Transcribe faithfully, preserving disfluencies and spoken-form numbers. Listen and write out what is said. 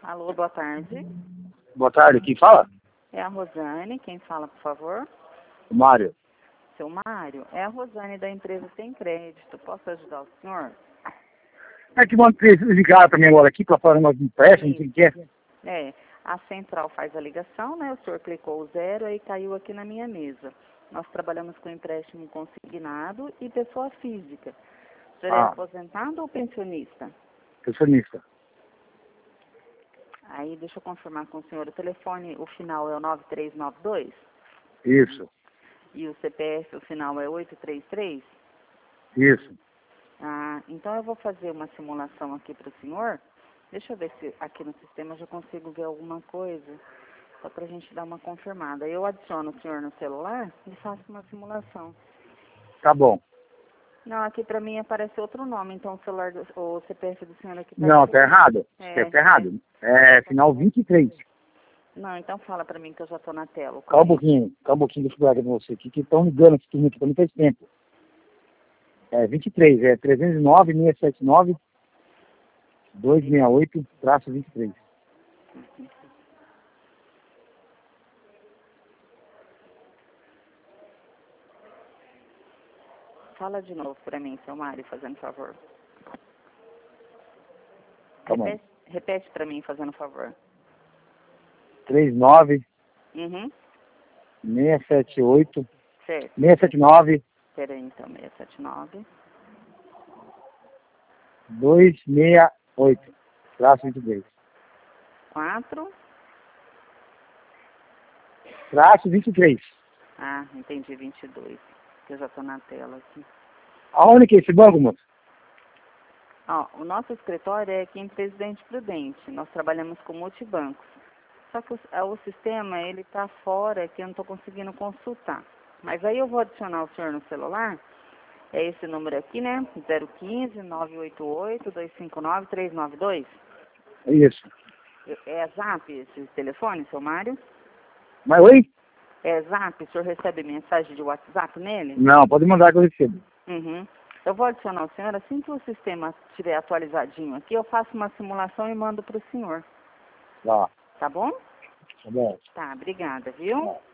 Alô, boa tarde. Boa tarde, quem fala? É a Rosane, quem fala, por favor? O Mário. Seu Mário, é a Rosane da empresa Tem Crédito. Posso ajudar o senhor? É que vão ligar para mim agora aqui para falar um negócio de empréstimo, não sei o que é. É, a central faz a ligação, né? O senhor clicou o zero e caiu aqui na minha mesa. Nós trabalhamos com empréstimo consignado e pessoa física. O senhor é Ah, aposentado ou pensionista? pensionista. Aí, deixa eu confirmar com o senhor. O telefone, o final é o nove três nove dois? Isso, E o C P F, o final é oito três três? isso. Ah, então eu vou fazer uma simulação aqui para o senhor. Deixa eu ver se aqui no sistema eu já consigo ver alguma coisa, só para a gente dar uma confirmada. Eu adiciono o senhor no celular e faço uma simulação. Tá bom. Não, aqui para mim aparece outro nome, então o celular, do, o C P F do senhor aqui tá Não, tá errado. É, É, tá errado. É final vinte e três. Não, então fala para mim que eu já estou na tela. Calma um pouquinho, calma um pouquinho, deixa eu falar com você aqui, que estão ligando esse turno aqui, também faz tempo. É vinte e três, é trezentos e nove, seiscentos e setenta e nove, duzentos e sessenta e oito, traço vinte e três. Fala de novo para mim, seu Mário, fazendo favor. Calma aí. Repete, repete para mim, fazendo favor. trinta e nove, Uhum, seiscentos e setenta e oito, certo. seiscentos e setenta e nove, Espera aí, então, seiscentos e setenta e nove. duzentos e sessenta e oito, traço vinte e três. quatro. Traço vinte e três. Ah, entendi, vinte e dois. Que eu já estou na tela aqui. Aonde que é esse banco, moço? Ó, o nosso escritório é aqui em Presidente Prudente. Nós trabalhamos com multibancos. Só que o, é, o sistema, ele está fora, que eu não estou conseguindo consultar. Mas aí eu vou adicionar o senhor no celular. É esse número aqui, né? zero um cinco, nove oito oito, dois cinco nove, três nove dois. Isso. É Zap esse telefone, seu Mário? Mas oi? É Zap? O senhor recebe mensagem de WhatsApp nele? Não, pode mandar que eu recebo. Uhum. Eu vou adicionar o senhor, assim que o sistema estiver atualizadinho aqui, eu faço uma simulação e mando para o senhor. Tá, Tá bom? tá bom. Tá, obrigada, viu?